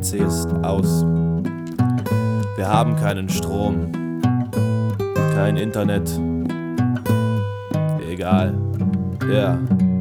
PC ist aus. Wir haben keinen Strom, kein Internet. Egal, ja.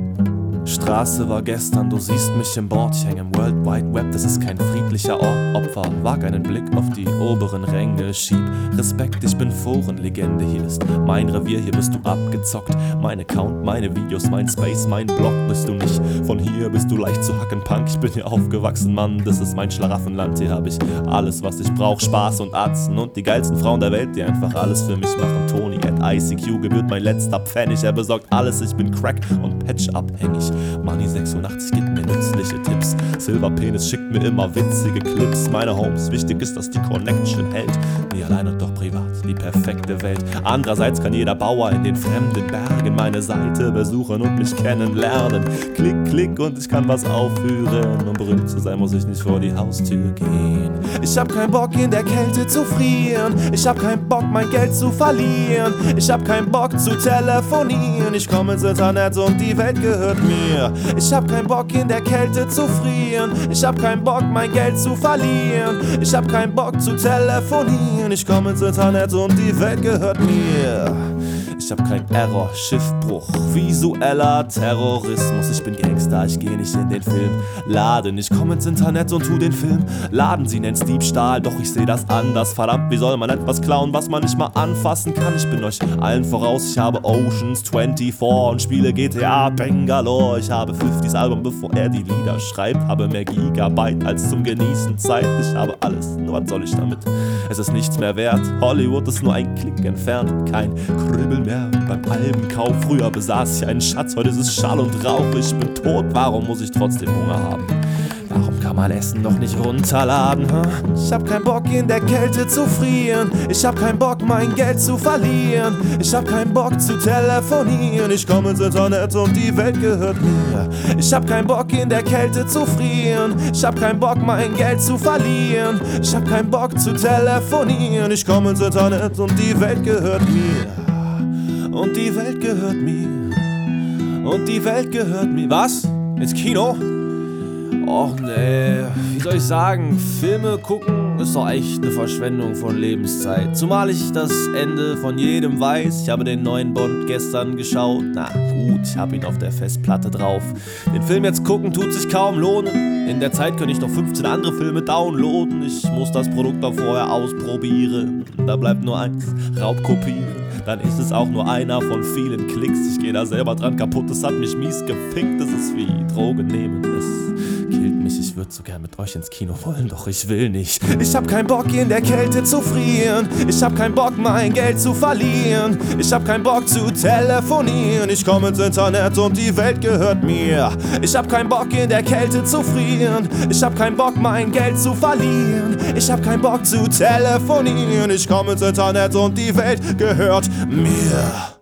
Straße war gestern, du siehst mich im Board. Ich hänge im World Wide Web, das ist kein friedlicher Ort. Opfer, wag einen Blick auf die oberen Ränge. Schieb Respekt, ich bin Forenlegende. Hier ist mein Revier, hier bist du abgezockt. Mein Account, meine Videos, mein Space, mein Blog. Bist du nicht von hier, bist du leicht zu hacken, Punk. Ich bin hier aufgewachsen, Mann, das ist mein Schlaraffenland. Hier hab ich alles, was ich brauch, Spaß und Atzen und die geilsten Frauen der Welt, die einfach alles für mich machen. Tony at ICQ gebührt mein letzter Pfennig. Er besorgt alles, ich bin Crack und Patch abhängig. Money 86 gibt mir nützliche Tipps. Silver Penis schickt mir immer witzige Clips. Meine Homes, wichtig ist, dass die Connection hält. Nie allein und doch privat, die perfekte Welt. Andererseits kann jeder Bauer in den fremden Bergen meine Seite besuchen und mich kennenlernen. Klick, klick und ich kann was aufführen. Um berühmt zu sein, muss ich nicht vor die Haustür gehen. Ich hab keinen Bock in der Kälte zu frieren. Ich hab keinen Bock mein Geld zu verlieren. Ich hab keinen Bock zu telefonieren. Ich komm ins Internet und die Welt gehört mir. Ich hab keinen Bock in der Kälte zu frieren. Ich hab keinen Bock mein Geld zu verlieren. Ich hab keinen Bock zu telefonieren. Ich komm ins Internet und die Welt gehört mir. Ich hab kein Error, Schiffbruch, visueller Terrorismus. Ich bin Gangster, ich geh nicht in den Filmladen. Ich komm ins Internet und tu den Film laden. Sie nennt's Diebstahl, doch ich seh das anders. Verdammt, wie soll man etwas klauen, was man nicht mal anfassen kann? Ich bin euch allen voraus, ich habe Oceans 24 und spiele GTA Bangalore. Ich habe 50s Album, bevor er die Lieder schreibt. Habe mehr Gigabyte als zum Genießen Zeit. Ich habe alles, nur was soll ich damit? Es ist nichts mehr wert, Hollywood ist nur ein Klick entfernt. Kein Kribbeln mehr beim Albenkauf. Früher besaß ich einen Schatz, heute ist es Schall und Rauch. Ich bin tot, warum muss ich trotzdem Hunger haben? Warum kann man Essen noch nicht runterladen? Ich hab keinen Bock in der Kälte zu frieren. Ich hab keinen Bock mein Geld zu verlieren. Ich hab keinen Bock zu telefonieren. Ich komm ins Internet und die Welt gehört mir. Ich hab keinen Bock in der Kälte zu frieren. Ich hab keinen Bock mein Geld zu verlieren. Ich hab keinen Bock zu telefonieren. Ich komm ins Internet und die Welt gehört mir. Und die Welt gehört mir. Und die Welt gehört mir. Was? Ins Kino? Och nee, wie soll ich sagen, Filme gucken ist doch echt eine Verschwendung von Lebenszeit. Zumal ich das Ende von jedem weiß. Ich habe den neuen Bond gestern geschaut. Na gut, ich habe ihn auf der Festplatte drauf. Den Film jetzt gucken tut sich kaum lohnen. In der Zeit könnte ich noch 15 andere Filme downloaden. Ich muss das Produkt doch vorher ausprobieren. Da bleibt nur eins, Raubkopieren. Dann ist es auch nur einer von vielen Klicks. Ich geh da selber dran kaputt, das hat mich mies gefickt. Das ist wie Drogen nehmen, das killt mich. Ich würd so gern mit euch ins Kino wollen, doch ich will nicht. Ich hab keinen Bock in der Kälte zu frieren. Ich hab keinen Bock mein Geld zu verlieren. Ich hab keinen Bock zu telefonieren. Ich komm ins Internet und die Welt gehört mir. Ich hab keinen Bock in der Kälte zu frieren. Ich hab keinen Bock mein Geld zu verlieren. Ich hab keinen Bock zu telefonieren. Ich komm ins Internet und die Welt gehört mir.